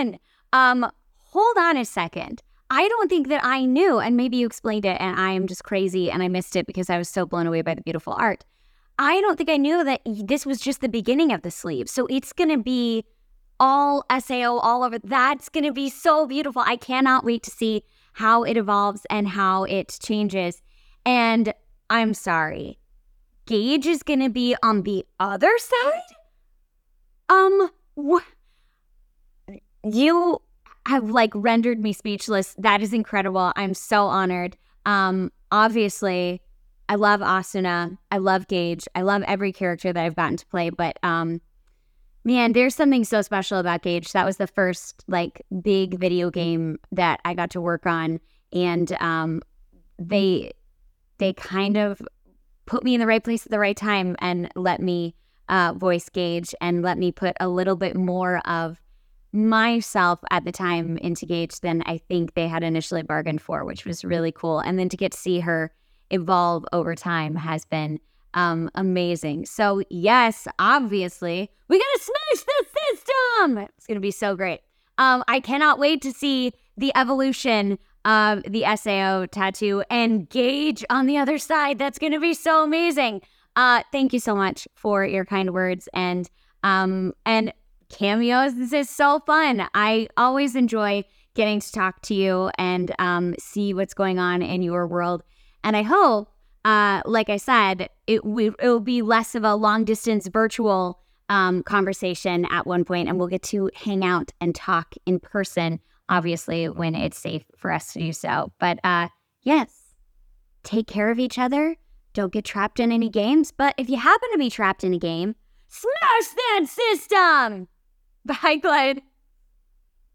on. Hold on a second. I don't think that I knew, and maybe you explained it and I am just crazy and I missed it because I was so blown away by the beautiful art. I don't think I knew that this was just the beginning of the sleeve. So it's going to be all SAO all over. That's going to be so beautiful. I cannot wait to see how it evolves and how it changes. And I'm sorry, Gage is going to be on the other side? What? You have rendered me speechless. That is incredible. I'm so honored. Obviously, I love Asuna. I love Gage. I love every character that I've gotten to play. But man, there's something so special about Gage. That was the first big video game that I got to work on, and they kind of put me in the right place at the right time and let me voice Gage and let me put a little bit more of myself at the time into Gage than I think they had initially bargained for, which was really cool. And then to get to see her evolve over time has been amazing. So yes, obviously, we gotta smash the system. It's gonna be so great. I cannot wait to see the evolution of the SAO tattoo and Gage on the other side. That's gonna be so amazing. Thank you so much for your kind words and cameos. This is so fun. I always enjoy getting to talk to you and see what's going on in your world. And I hope, like I said, it will be less of a long distance virtual conversation at one point, and we'll get to hang out and talk in person, obviously, when it's safe for us to do so. But yes, take care of each other. Don't get trapped in any games. But if you happen to be trapped in a game, smash that system! Bye, Glenn.